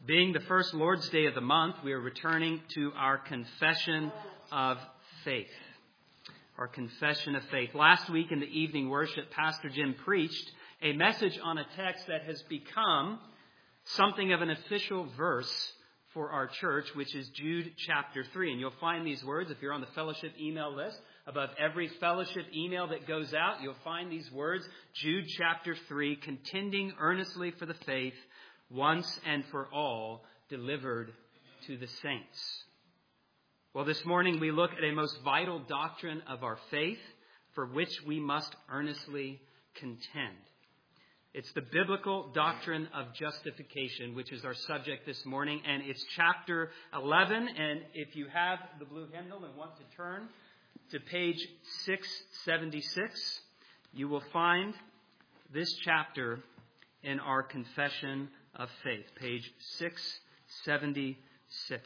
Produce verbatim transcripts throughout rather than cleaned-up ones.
Being the first Lord's Day of the month, we are returning to our confession of faith. Our confession of faith. Last week in the evening worship, Pastor Jim preached a message on a text that has become something of an official verse for our church, which is Jude chapter three. And you'll find these words if you're on the fellowship email list. Above every fellowship email that goes out, you'll find these words, Jude chapter three, contending earnestly for the faith, once and for all, delivered to the saints. Well, this morning we look at a most vital doctrine of our faith for which we must earnestly contend. It's the biblical doctrine of justification, which is our subject this morning, and it's chapter eleven. And if you have the blue hymnal and want to turn to page six seventy-six, you will find this chapter in our confession of faith, page six seventy-six.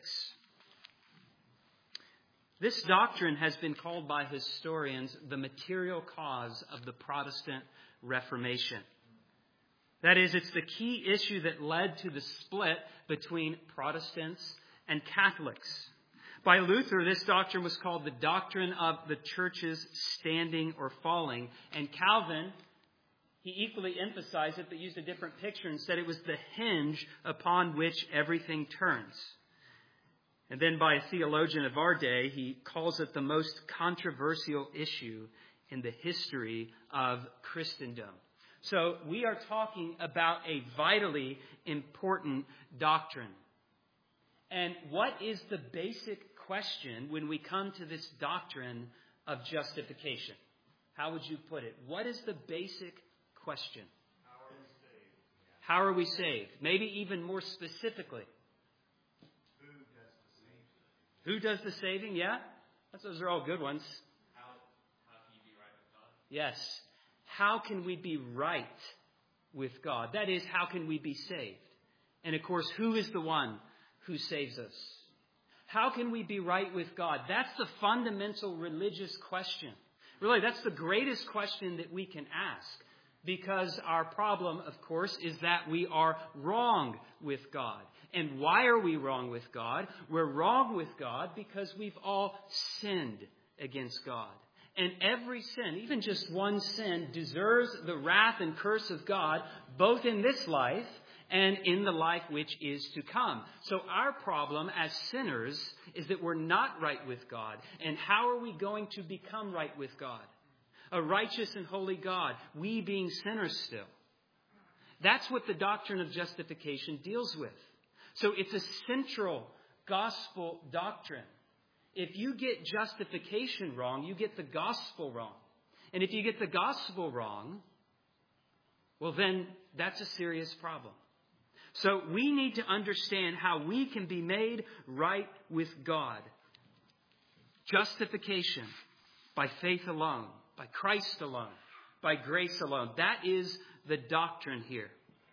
This doctrine has been called by historians the material cause of the Protestant Reformation. That is, it's the key issue that led to the split between Protestants and Catholics. By Luther, this doctrine was called the doctrine of the church's standing or falling. And Calvin, he equally emphasized it, but used a different picture and said it was the hinge upon which everything turns. And then by a theologian of our day, he calls it the most controversial issue in the history of Christendom. So we are talking about a vitally important doctrine. And what is the basic question when we come to this doctrine of justification? How would you put it? What is the basic question? How are we saved? How are we saved? Maybe even more specifically. Who does the saving? Who does the saving? Yeah? Those are all good ones. How, how can you be right with God? Yes. How can we be right with God? That is, how can we be saved? And of course, who is the one who saves us? How can we be right with God? That's the fundamental religious question. Really, that's the greatest question that we can ask. Because our problem, of course, is that we are wrong with God. And why are we wrong with God? We're wrong with God because we've all sinned against God. And every sin, even just one sin, deserves the wrath and curse of God, both in this life and in the life which is to come. So our problem as sinners is that we're not right with God. And how are we going to become right with God? A righteous and holy God, we being sinners still. That's what the doctrine of justification deals with. So it's a central gospel doctrine. If you get justification wrong, you get the gospel wrong. And if you get the gospel wrong, well then that's a serious problem. So we need to understand how we can be made right with God. Justification by faith alone, by Christ alone, by grace alone. That is the doctrine here.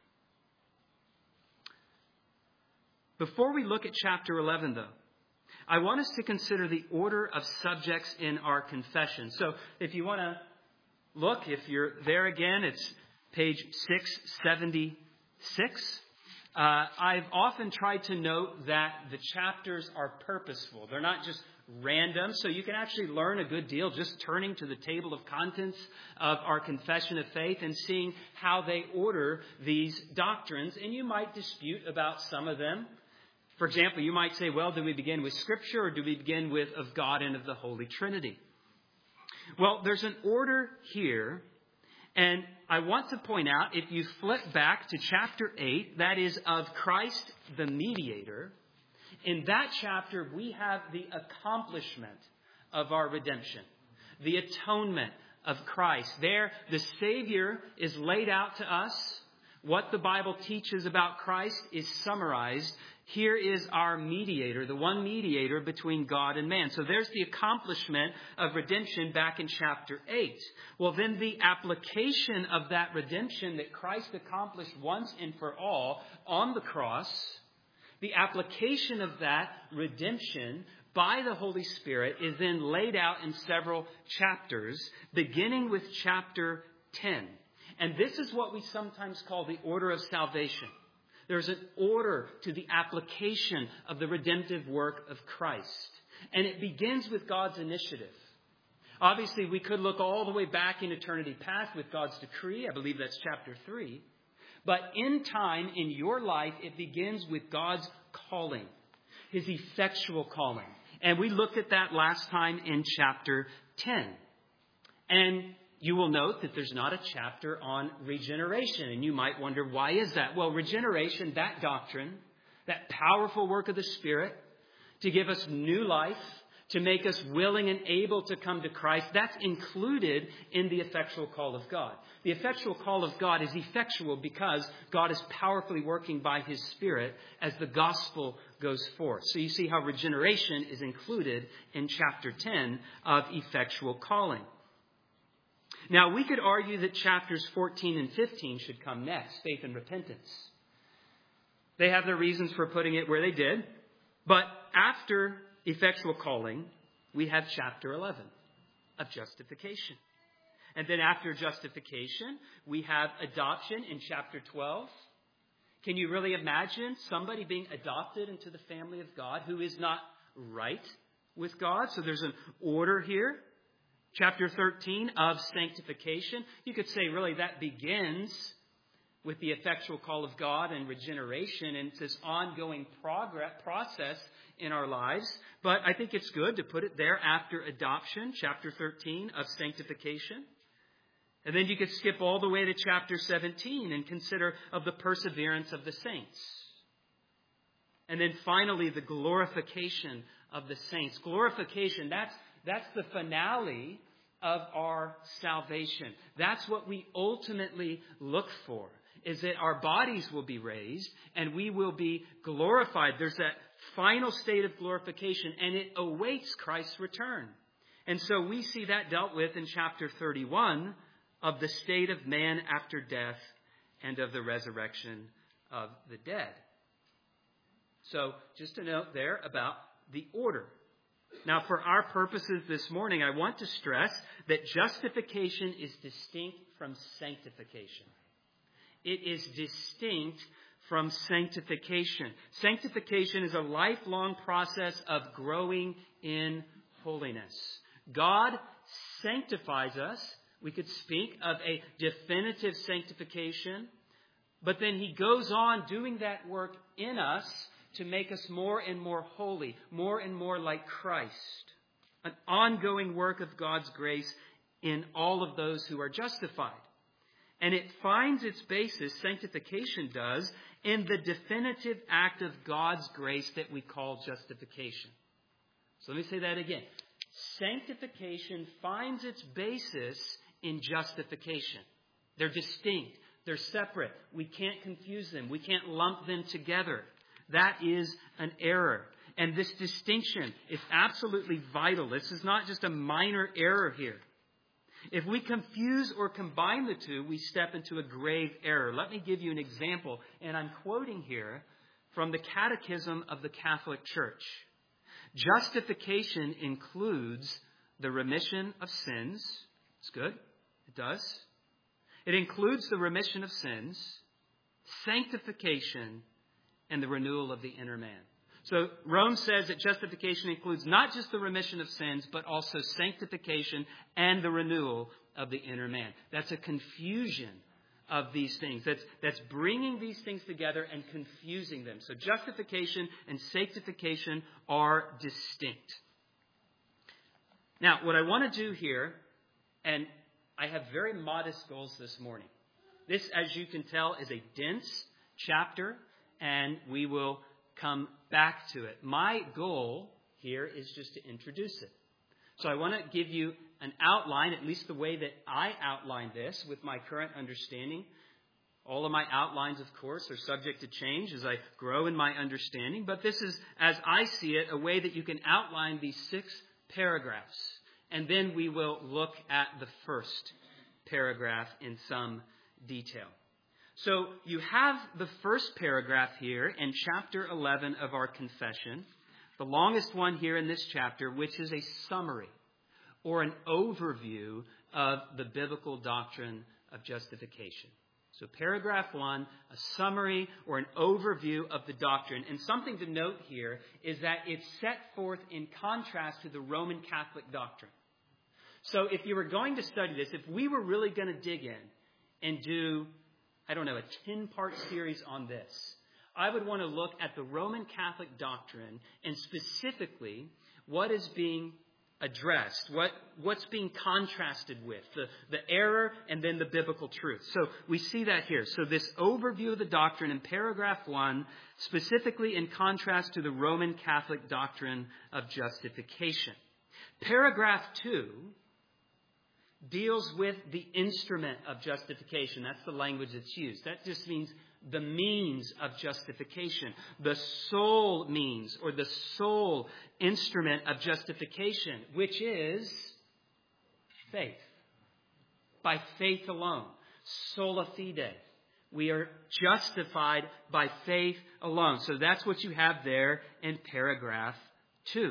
Before we look at chapter eleven, though, I want us to consider the order of subjects in our confession. So if you want to look, if you're there again, it's page six seventy-six. Uh, I've often tried to note that the chapters are purposeful. They're not just random. So you can actually learn a good deal just turning to the table of contents of our confession of faith and seeing how they order these doctrines. And you might dispute about some of them. For example, you might say, well, do we begin with Scripture or do we begin with of God and of the Holy Trinity? Well, there's an order here. And I want to point out, if you flip back to chapter eight, that is of Christ the mediator. In that chapter, we have the accomplishment of our redemption, the atonement of Christ. There, the Savior is laid out to us. What the Bible teaches about Christ is summarized. Here is our mediator, the one mediator between God and man. So there's the accomplishment of redemption back in chapter eight. Well, then the application of that redemption that Christ accomplished once and for all on the cross, the application of that redemption by the Holy Spirit is then laid out in several chapters, beginning with chapter ten. And this is what we sometimes call the order of salvation. There's an order to the application of the redemptive work of Christ. And it begins with God's initiative. Obviously, we could look all the way back in eternity past with God's decree. I believe that's chapter three. But in time, in your life, it begins with God's calling, his effectual calling. And we looked at that last time in chapter ten. And you will note that there's not a chapter on regeneration. And you might wonder, why is that? Well, regeneration, that doctrine, that powerful work of the Spirit to give us new life, to make us willing and able to come to Christ, that's included in the effectual call of God. The effectual call of God is effectual because God is powerfully working by his Spirit as the gospel goes forth. So you see how regeneration is included in chapter ten of effectual calling. Now, we could argue that chapters fourteen and fifteen should come next, faith and repentance. They have their reasons for putting it where they did. But after effectual calling, we have chapter eleven of justification. And then after justification, we have adoption in chapter twelve. Can you really imagine somebody being adopted into the family of God who is not right with God? So there's an order here. Chapter thirteen of sanctification. You could say really that begins with the effectual call of God and regeneration, and it's this ongoing progress process in our lives. But I think it's good to put it there after adoption, chapter thirteen of sanctification. And then you could skip all the way to chapter seventeen and consider of the perseverance of the saints. And then finally, the glorification of the saints. Glorification, that's, that's the finale of our salvation. That's what we ultimately look for, is that our bodies will be raised and we will be glorified. There's that final state of glorification, and it awaits Christ's return. And so we see that dealt with in chapter thirty-one of the state of man after death and of the resurrection of the dead. So just a note there about the order. Now, for our purposes this morning, I want to stress that justification is distinct from sanctification. It is distinct from sanctification. Sanctification is a lifelong process of growing in holiness. God sanctifies us. We could speak of a definitive sanctification, but then he goes on doing that work in us to make us more and more holy, more and more like Christ. An ongoing work of God's grace in all of those who are justified. And it finds its basis, sanctification does, in the definitive act of God's grace that we call justification. So let me say that again. Sanctification finds its basis in justification. They're distinct. They're separate. We can't confuse them. We can't lump them together. That is an error. And this distinction is absolutely vital. This is not just a minor error here. If we confuse or combine the two, we step into a grave error. Let me give you an example. And I'm quoting here from the Catechism of the Catholic Church. Justification includes the remission of sins. It's good. It does. It includes the remission of sins, sanctification, and the renewal of the inner man. So Rome says that justification includes not just the remission of sins, but also sanctification and the renewal of the inner man. That's a confusion of these things. That's, that's bringing these things together and confusing them. So justification and sanctification are distinct. Now, what I want to do here, and I have very modest goals this morning. This, as you can tell, is a dense chapter, and we will come back to it. My goal here is just to introduce it. So I want to give you an outline, at least the way that I outline this with my current understanding. All of my outlines, of course, are subject to change as I grow in my understanding. But this is, as I see it, a way that you can outline these six paragraphs. And then we will look at the first paragraph in some detail. So you have the first paragraph here in chapter eleven of our confession, the longest one here in this chapter, which is a summary or an overview of the biblical doctrine of justification. So paragraph one, a summary or an overview of the doctrine. And something to note here is that it's set forth in contrast to the Roman Catholic doctrine. So if you were going to study this, if we were really going to dig in and do, I don't know, a ten-part series on this, I would want to look at the Roman Catholic doctrine and specifically what is being addressed, what, what's being contrasted with, the, the error and then the biblical truth. So we see that here. So this overview of the doctrine in paragraph one, specifically in contrast to the Roman Catholic doctrine of justification. Paragraph two deals with the instrument of justification. That's the language that's used. That just means the means of justification, the sole means or the sole instrument of justification, which is faith. By faith alone. Sola fide. We are justified by faith alone. So that's what you have there in paragraph two.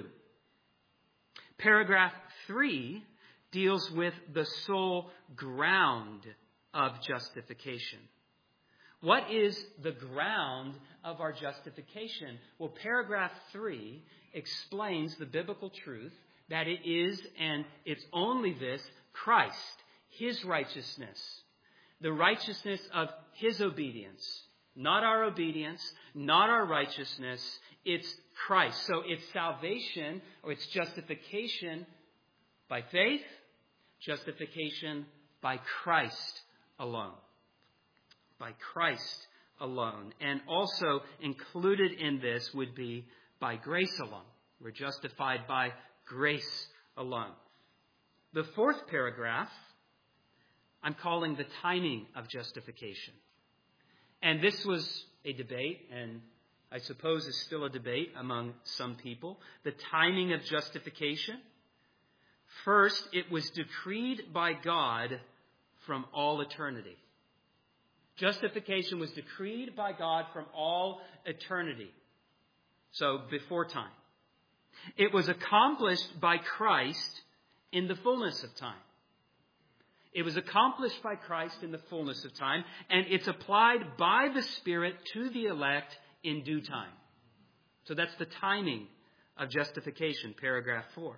Paragraph three deals with the sole ground of justification. What is the ground of our justification? Well, paragraph three explains the biblical truth that it is, and it's only this, Christ, His righteousness, the righteousness of His obedience, not our obedience, not our righteousness, it's Christ. So it's salvation or it's justification by faith, justification by Christ alone. By Christ alone. And also included in this would be by grace alone. We're justified by grace alone. The fourth paragraph, I'm calling the timing of justification. And this was a debate, and I suppose is still a debate among some people. The timing of justification. First, it was decreed by God from all eternity. Justification was decreed by God from all eternity. So before time. It was accomplished by Christ in the fullness of time. It was accomplished by Christ in the fullness of time, and it's applied by the Spirit to the elect in due time. So that's the timing of justification, paragraph four.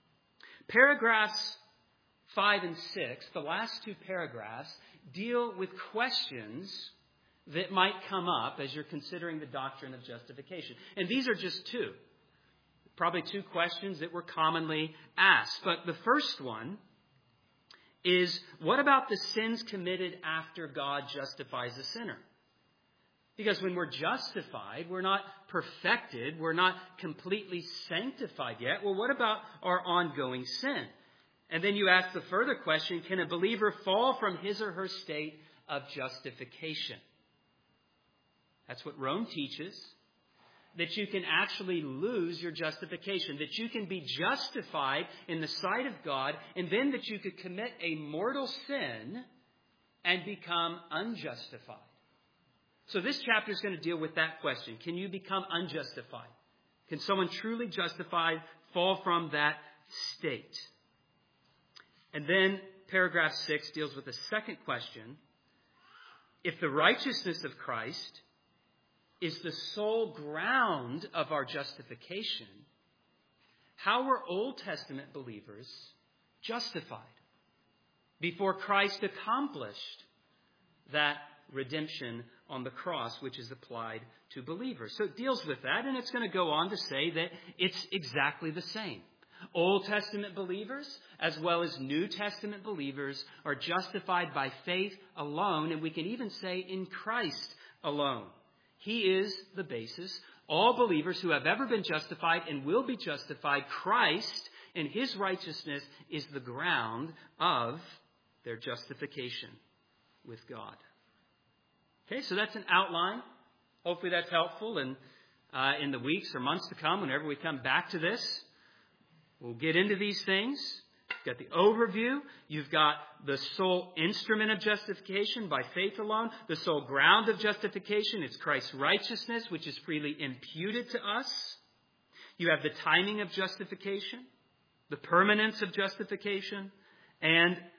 Paragraphs five and six, the last two paragraphs, deal with questions that might come up as you're considering the doctrine of justification. And these are just two. Probably two questions that were commonly asked. But the first one is, what about the sins committed after God justifies a sinner? Because when we're justified, we're not perfected, we're not completely sanctified yet. Well, what about our ongoing sin? And then you ask the further question, can a believer fall from his or her state of justification? That's what Rome teaches, that you can actually lose your justification, that you can be justified in the sight of God, and then that you could commit a mortal sin and become unjustified. So this chapter is going to deal with that question. Can you become unjustified? Can someone truly justified fall from that state? And then paragraph six deals with the second question. If the righteousness of Christ is the sole ground of our justification, how were Old Testament believers justified before Christ accomplished that redemption on the cross, which is applied to believers? So it deals with that, and it's going to go on to say that it's exactly the same. Old Testament believers, as well as New Testament believers, are justified by faith alone, and we can even say in Christ alone. He is the basis. All believers who have ever been justified and will be justified, Christ and His righteousness is the ground of their justification with God. Okay, so that's an outline. Hopefully that's helpful. And uh, in the weeks or months to come, whenever we come back to this, we'll get into these things. You've got the overview. You've got the sole instrument of justification by faith alone. The sole ground of justification is Christ's righteousness, which is freely imputed to us. You have the timing of justification, the permanence of justification, and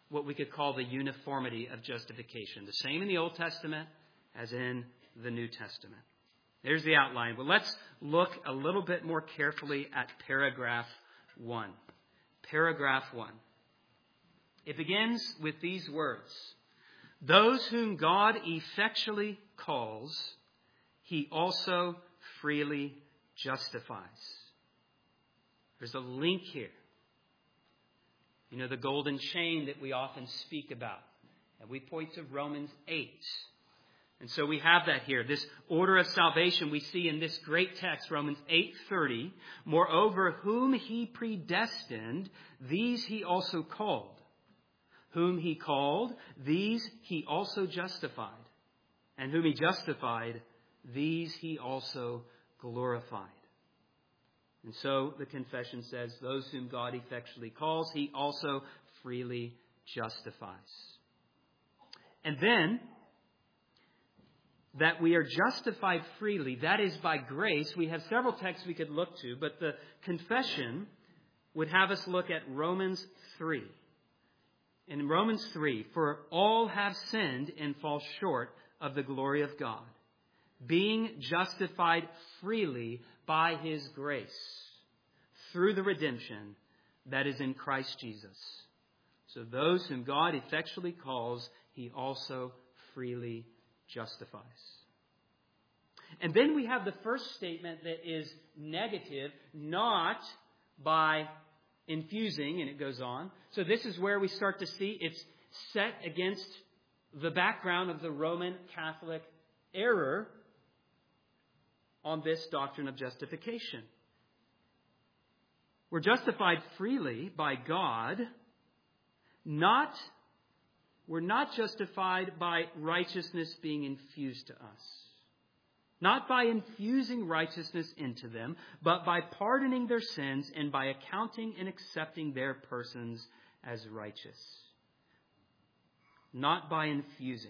what we could call the uniformity of justification. The same in the Old Testament as in the New Testament. There's the outline. But let's look a little bit more carefully at paragraph one. Paragraph one. It begins with these words. Those whom God effectually calls, he also freely justifies. There's a link here. You know, the golden chain that we often speak about. And we point to Romans eight. And so we have that here. This order of salvation we see in this great text, Romans eight thirty. Moreover, whom he predestined, these he also called. Whom he called, these he also justified. And whom he justified, these he also glorified. And so the confession says, those whom God effectually calls, he also freely justifies. And then, that we are justified freely, that is by grace. We have several texts we could look to, but the confession would have us look at Romans three. In Romans three, for all have sinned and fall short of the glory of God, being justified freely by his grace through the redemption that is in Christ Jesus. So those whom God effectually calls, he also freely justifies. And then we have the first statement that is negative, not by infusing, and it goes on. So this is where we start to see it's set against the background of the Roman Catholic error on this doctrine of justification. We're justified freely by God, not, we're not justified by righteousness being infused to us. Not by infusing righteousness into them, but by pardoning their sins and by accounting and accepting their persons as righteous. Not by infusing.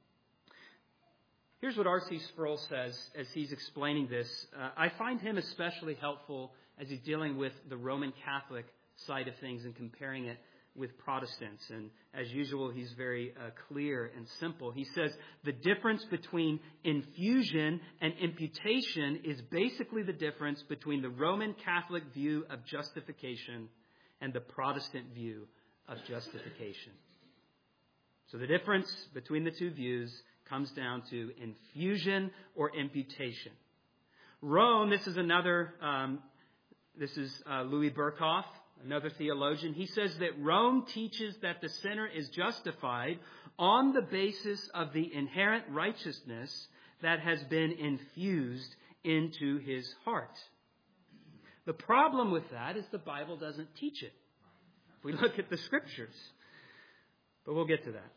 Here's what R C Sproul says as he's explaining this. Uh, I find him especially helpful as he's dealing with the Roman Catholic side of things and comparing it with Protestants. And as usual, he's very uh, clear and simple. He says the difference between infusion and imputation is basically the difference between the Roman Catholic view of justification and the Protestant view of justification. So the difference between the two views comes down to infusion or imputation. Rome, this is another, um, this is uh, Louis Berkhoff, another theologian. He says that Rome teaches that the sinner is justified on the basis of the inherent righteousness that has been infused into his heart. The problem with that is the Bible doesn't teach it. If we look at the Scriptures. But we'll get to that.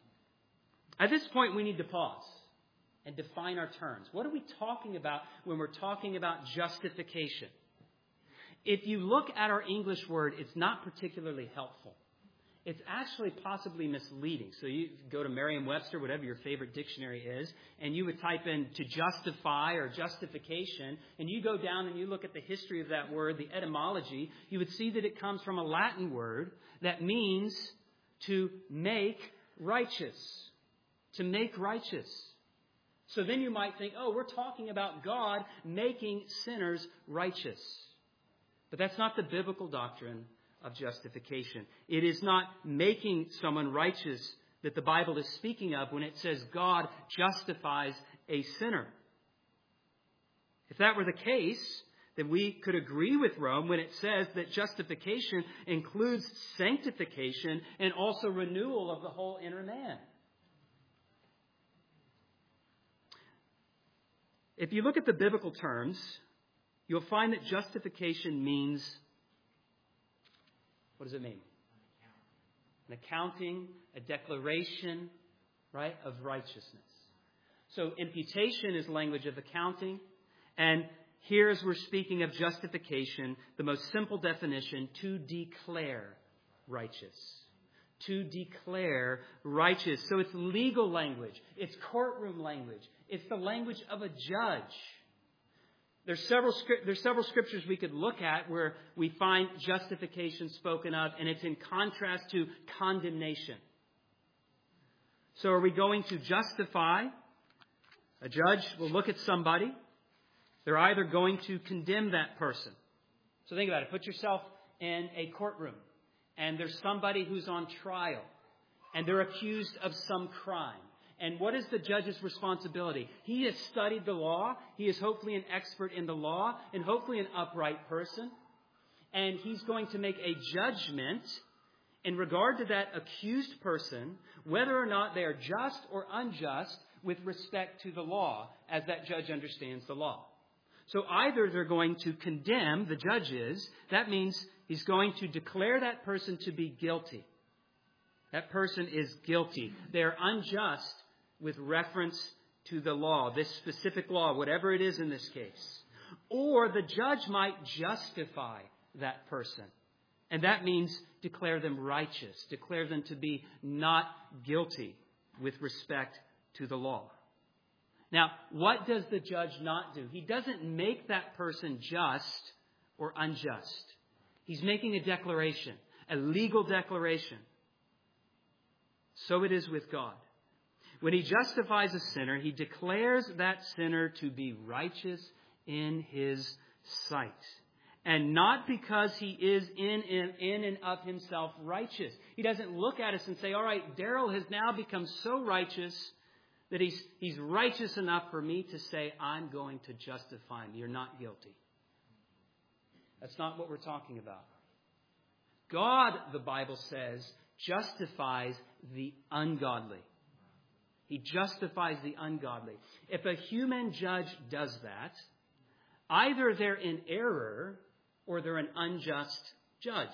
At this point, we need to pause and define our terms. What are we talking about when we're talking about justification? If you look at our English word, it's not particularly helpful. It's actually possibly misleading. So you go to Merriam-Webster, whatever your favorite dictionary is, and you would type in to justify or justification, and you go down and you look at the history of that word, the etymology, you would see that it comes from a Latin word that means to make righteous. To make righteous. So then you might think, oh, we're talking about God making sinners righteous. But that's not the biblical doctrine of justification. It is not making someone righteous that the Bible is speaking of when it says God justifies a sinner. If that were the case, then we could agree with Rome when it says that justification includes sanctification and also renewal of the whole inner man. If you look at the biblical terms, you'll find that justification means, what does it mean? An accounting, a declaration, right, of righteousness. So imputation is language of accounting. And here as we're speaking of justification, the most simple definition, to declare righteous. To declare righteous. So it's legal language. It's courtroom language. It's the language of a judge. There's several, there's several scriptures we could look at where we find justification spoken of, and it's in contrast to condemnation. So are we going to justify? A judge will look at somebody. They're either going to condemn that person. So think about it. Put yourself in a courtroom, and there's somebody who's on trial, and they're accused of some crime. And what is the judge's responsibility? He has studied the law. He is hopefully an expert in the law and hopefully an upright person. And he's going to make a judgment in regard to that accused person, whether or not they are just or unjust with respect to the law, as that judge understands the law. So either they're going to condemn, the judge is, that means he's going to declare that person to be guilty. That person is guilty. They are unjust with reference to the law, this specific law, whatever it is in this case. Or the judge might justify that person. And that means declare them righteous, declare them to be not guilty with respect to the law. Now, what does the judge not do? He doesn't make that person just or unjust. He's making a declaration, a legal declaration. So it is with God. When he justifies a sinner, he declares that sinner to be righteous in his sight. And not because he is in, in, in and of himself righteous. He doesn't look at us and say, all right, Daryl has now become so righteous that he's, he's righteous enough for me to say, I'm going to justify him. You're not guilty. That's not what we're talking about. God, the Bible says, justifies the ungodly. He justifies the ungodly. If a human judge does that, either they're in error or they're an unjust judge.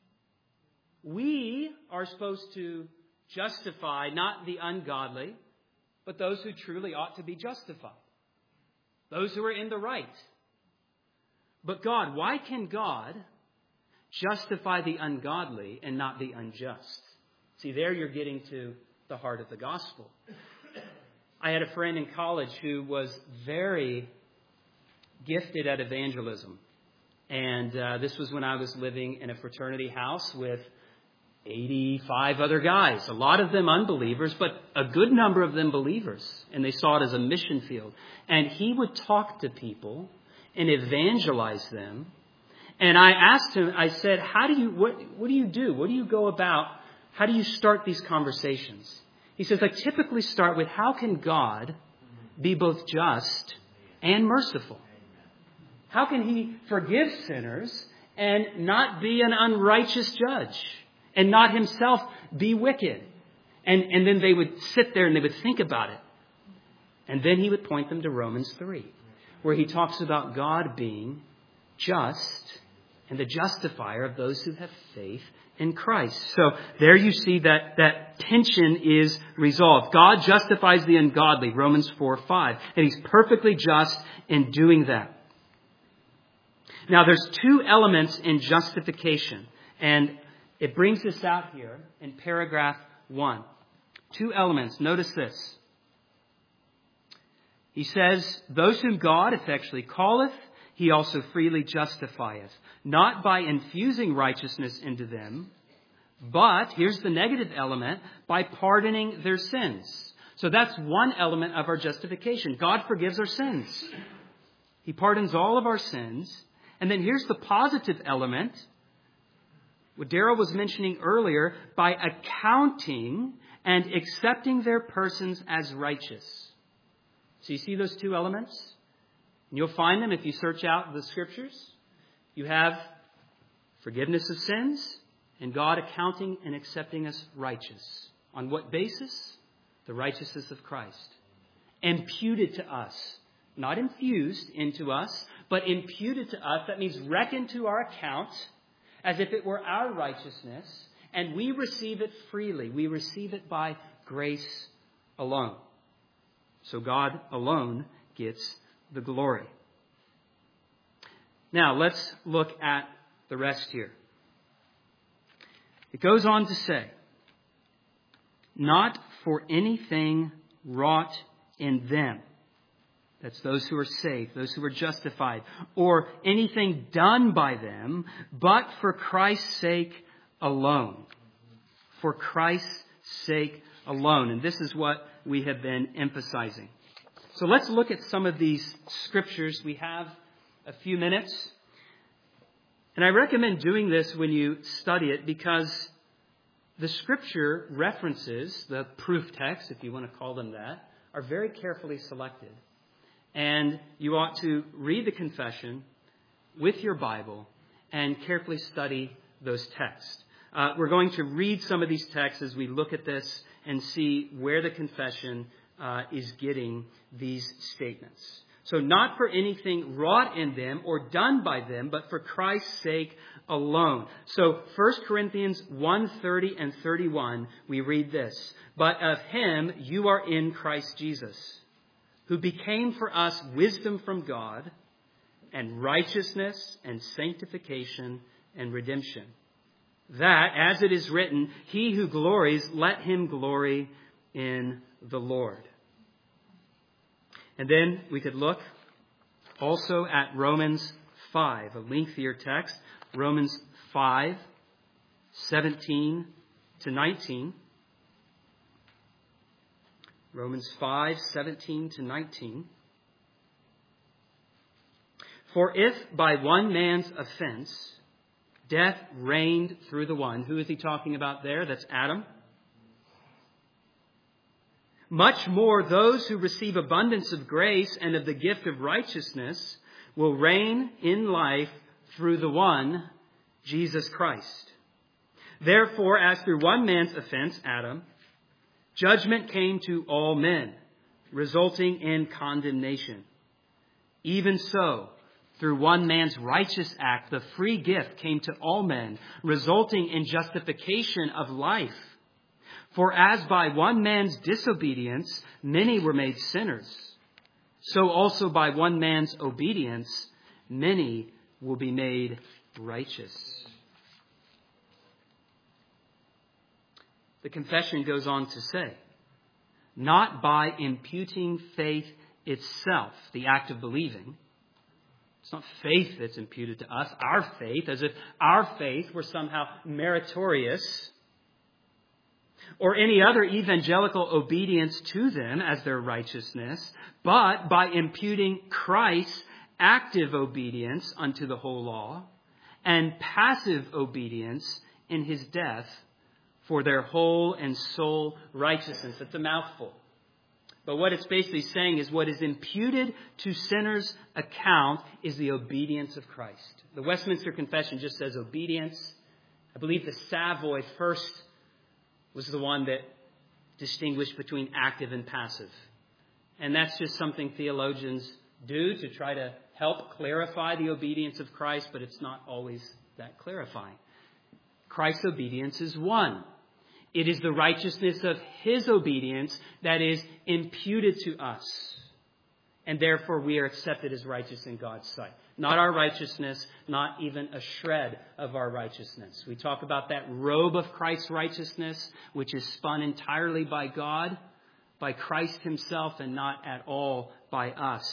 We are supposed to justify not the ungodly, but those who truly ought to be justified. Those who are in the right. But God, why can God justify the ungodly and not the unjust? See, there you're getting to the heart of the gospel. I had a friend in college who was very gifted at evangelism. And uh, this was when I was living in a fraternity house with eighty-five other guys. A lot of them unbelievers, but a good number of them believers. And they saw it as a mission field. And he would talk to people and evangelize them. And I asked him, I said, how do you, what, what do you do? What do you go about? How do you start these conversations? He says, I typically start with, how can God be both just and merciful? How can he forgive sinners and not be an unrighteous judge and not himself be wicked? And, and then they would sit there and they would think about it. And then he would point them to Romans three, where he talks about God being just and the justifier of those who have faith in Christ. So there you see that, that tension is resolved. God justifies the ungodly, Romans four five, and he's perfectly just in doing that. Now there's two elements in justification, and it brings this out here in paragraph one. Two elements. Notice this. He says, those whom God effectually calleth, he also freely justifieth, not by infusing righteousness into them, but, here's the negative element, by pardoning their sins. So that's one element of our justification. God forgives our sins. He pardons all of our sins. And then here's the positive element, what Daryl was mentioning earlier, by accounting and accepting their persons as righteous. So you see those two elements? And you'll find them if you search out the scriptures. You have forgiveness of sins and God accounting and accepting us righteous. On what basis? The righteousness of Christ. Imputed to us. Not infused into us, but imputed to us. That means reckoned to our account as if it were our righteousness. And we receive it freely. We receive it by grace alone. So God alone gets the glory. Now let's look at the rest here. It goes on to say, not for anything wrought in them. That's those who are saved, those who are justified, or anything done by them, but for Christ's sake alone. For Christ's sake alone. And this is what we have been emphasizing. So let's look at some of these scriptures. We have a few minutes. And I recommend doing this when you study it because the scripture references, the proof text, if you want to call them that, are very carefully selected. And you ought to read the confession with your Bible and carefully study those texts. Uh, we're going to read some of these texts as we look at this and see where the confession uh, is getting these statements. So not for anything wrought in them or done by them, but for Christ's sake alone. So First Corinthians one, thirty and thirty-one, we read this. But of him you are in Christ Jesus, who became for us wisdom from God and righteousness and sanctification and redemption. That, as it is written, he who glories, let him glory in the Lord. And then we could look also at Romans five, a lengthier text. Romans five, seventeen to nineteen. Romans five, seventeen to nineteen. For if by one man's offense death reigned through the one, who is he talking about there? That's Adam. Much more those who receive abundance of grace and of the gift of righteousness will reign in life through the one, Jesus Christ. Therefore, as through one man's offense, Adam, judgment came to all men, resulting in condemnation. Even so, through one man's righteous act, the free gift came to all men, resulting in justification of life. For as by one man's disobedience many were made sinners, so also by one man's obedience many will be made righteous. The confession goes on to say, not by imputing faith itself, the act of believing. It's not faith that's imputed to us, our faith, as if our faith were somehow meritorious, or any other evangelical obedience to them as their righteousness, but by imputing Christ's active obedience unto the whole law and passive obedience in his death for their whole and sole righteousness. It's a mouthful. But what it's basically saying is what is imputed to sinners' account is the obedience of Christ. The Westminster Confession just says obedience. I believe the Savoy first was the one that distinguished between active and passive. And that's just something theologians do to try to help clarify the obedience of Christ, but it's not always that clarifying. Christ's obedience is one. It is the righteousness of his obedience that is imputed to us. And therefore we are accepted as righteous in God's sight. Not our righteousness, not even a shred of our righteousness. We talk about that robe of Christ's righteousness, which is spun entirely by God, by Christ himself, and not at all by us.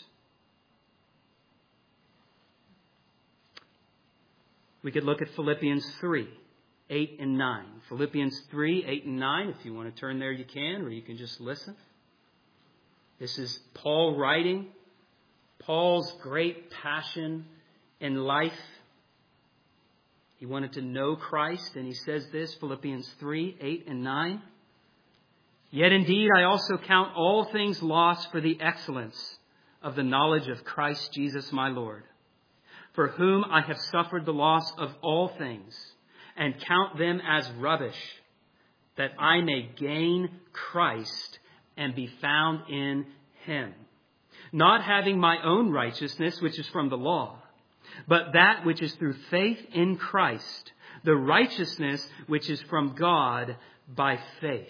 We could look at Philippians three, eight and nine. Philippians three, eight and nine. If you want to turn there, you can, or you can just listen. This is Paul writing. Paul's great passion in life. He wanted to know Christ, and he says this, Philippians three, eight and nine. Yet indeed I also count all things lost for the excellence of the knowledge of Christ Jesus my Lord, for whom I have suffered the loss of all things, and count them as rubbish, that I may gain Christ and be found in him, not having my own righteousness, which is from the law, but that which is through faith in Christ, the righteousness which is from God by faith.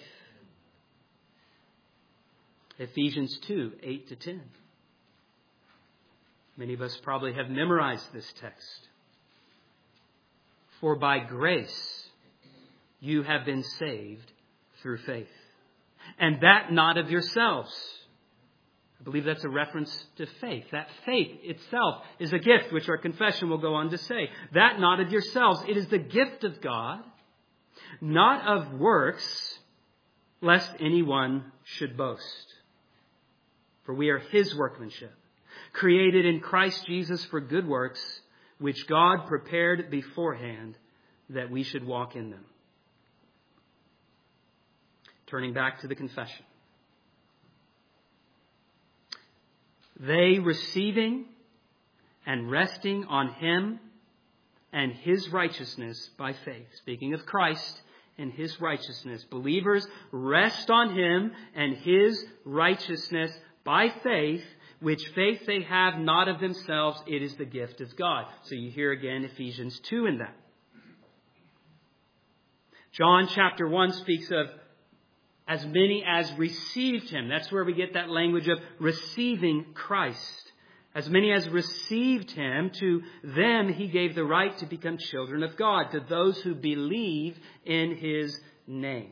Ephesians two, eight to ten. Many of us probably have memorized this text. For by grace you have been saved through faith, and that not of yourselves. I believe that's a reference to faith. That faith itself is a gift, which our confession will go on to say. That not of yourselves. It is the gift of God, not of works, lest anyone should boast. For we are His workmanship, created in Christ Jesus for good works, which God prepared beforehand that we should walk in them. Turning back to the confession. They receiving and resting on Him and His righteousness by faith. Speaking of Christ and His righteousness. Believers rest on Him and His righteousness by faith, which faith they have not of themselves. It is the gift of God. So you hear again Ephesians two in that. John chapter one speaks of as many as received Him. That's where we get that language of receiving Christ. As many as received Him, to them He gave the right to become children of God, to those who believe in His name.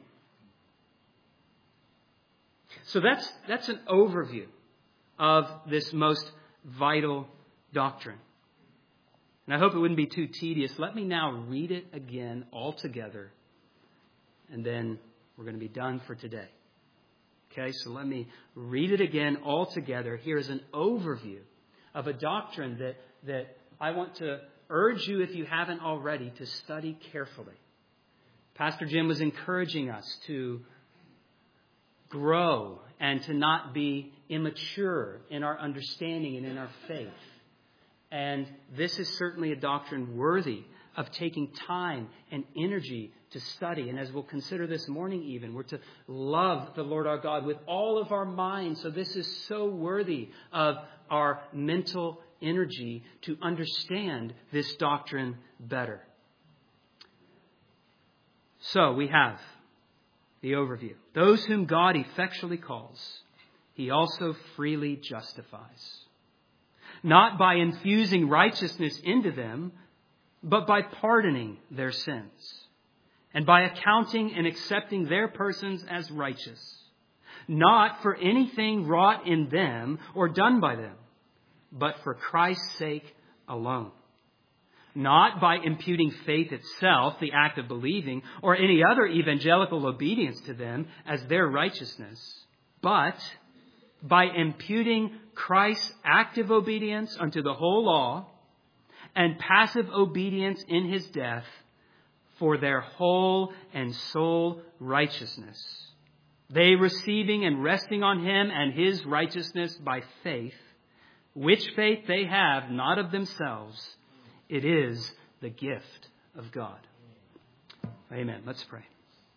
So that's, that's an overview of this most vital doctrine. And I hope it wouldn't be too tedious. Let me now read it again all together, and then we're going to be done for today. Okay, so let me read it again all together. Here is an overview of a doctrine that, that I want to urge you, if you haven't already, to study carefully. Pastor Jim was encouraging us to grow and to not be immature in our understanding and in our faith. And this is certainly a doctrine worthy of taking time and energy to study. And as we'll consider this morning even, we're to love the Lord our God with all of our minds. So this is so worthy of our mental energy to understand this doctrine better. So we have the overview. Those whom God effectually calls, He also freely justifies. Not by infusing righteousness into them, but by pardoning their sins, and by accounting and accepting their persons as righteous, not for anything wrought in them or done by them, but for Christ's sake alone. Not by imputing faith itself, the act of believing, or any other evangelical obedience to them as their righteousness, but by imputing Christ's active obedience unto the whole law and passive obedience in His death for their whole and sole righteousness. They receiving and resting on Him and His righteousness by faith, which faith they have not of themselves. It is the gift of God. Amen. Let's pray.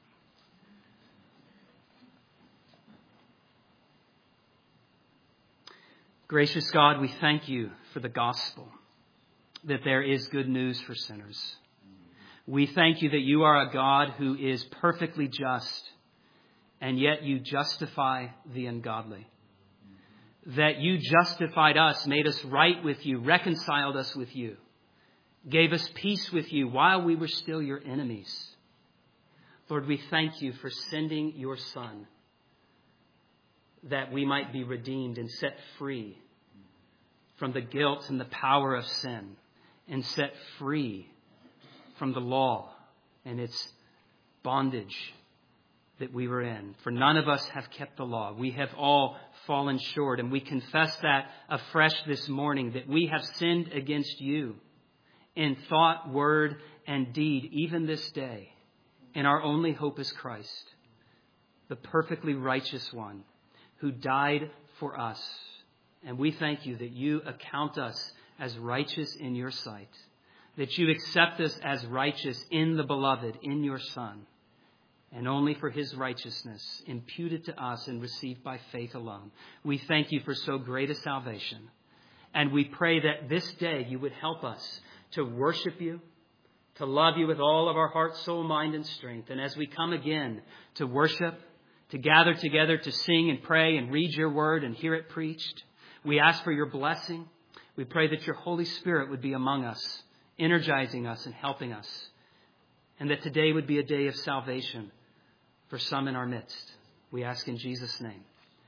Gracious God, we thank You for the gospel, that there is good news for sinners. We thank You that You are a God who is perfectly just, and yet You justify the ungodly. That You justified us, made us right with You, reconciled us with You, gave us peace with You while we were still Your enemies. Lord, we thank You for sending Your Son, that we might be redeemed and set free from the guilt and the power of sin, and set free from the law and its bondage that we were in. For none of us have kept the law. We have all fallen short, and we confess that afresh this morning, that we have sinned against You in thought, word, and deed, even this day. And our only hope is Christ, the perfectly righteous one who died for us. And we thank You that You account us as righteous in Your sight, that You accept us as righteous in the beloved, in Your Son, and only for His righteousness imputed to us and received by faith alone. We thank You for so great a salvation. And we pray that this day You would help us to worship You, to love You with all of our heart, soul, mind, and strength. And as we come again to worship, to gather together, to sing and pray and read Your word and hear it preached, we ask for Your blessing. We pray that Your Holy Spirit would be among us, energizing us and helping us. And that today would be a day of salvation for some in our midst. We ask in Jesus' name.